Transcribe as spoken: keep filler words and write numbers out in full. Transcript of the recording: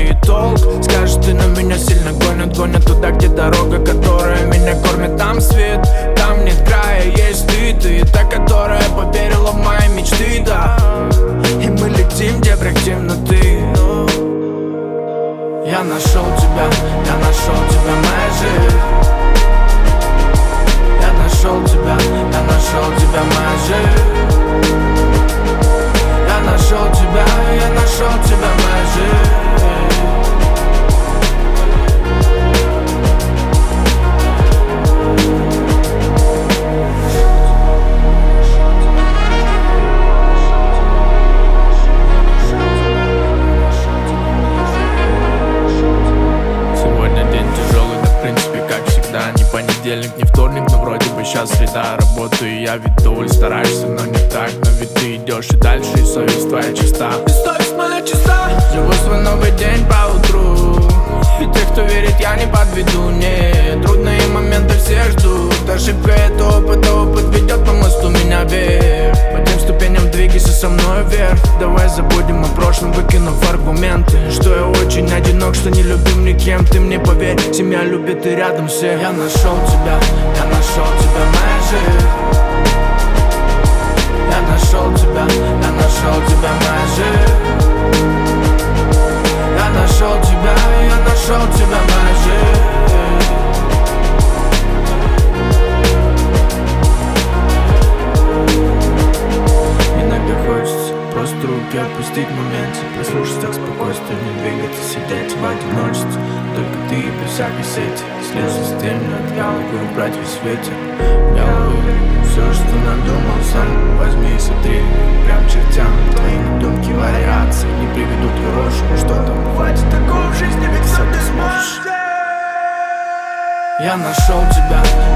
имеет толк. Скажешь ты, на меня сильно гонят, гонят туда, где дорога, которая меня кормит. Там свет, там нет края, есть ты, ты та, которая поверила в мои мечты, да. И мы летим, где брак темноты. Я нашел тебя, я нашел тебя, моя жизнь. Я нашел тебя, я нашел тебя, моя жизнь. Я нашел тебя, я нашел тебя, моя жизнь. Не понедельник, не вторник, но вроде бы сейчас среда. Работаю я, ведь доволь стараешься, но не так. Но ведь ты идешь и дальше, и совесть твоя чиста. И совесть моя чиста. Живу свой новый день по утру. И тех, кто верит, я не подведу. Нет, трудные моменты все ждут. Ошибка это опыт, а опыт ведет по мосту меня вверх. По тем ступеням двигайся со мной вверх. Давай забудем о прошлом, выкинув аргументы. Что я очень одинок, что не любим никем. Ты мне поверь, семья любит и рядом все. Я нашел тебя, я нашел тебя, моя жизнь. Я нашел тебя, я нашел тебя, моя жизнь. Я нашел тебя, я нашел тебя, моя жизнь. Иногда хочется просто руки опустить в моменте, послушаться к спокойствию, не двигаться, сидеть в одиночестве. Только ты без всякой сети, слезы стемнят голову, убрать весь ветер. Головы, все, что надумал сам, возьми и сотри. Прям чертям, твои надумки, вариации не приведут к хорошему. Что там, хватит такого в жизни, ведь все ты сможешь. Я нашел тебя,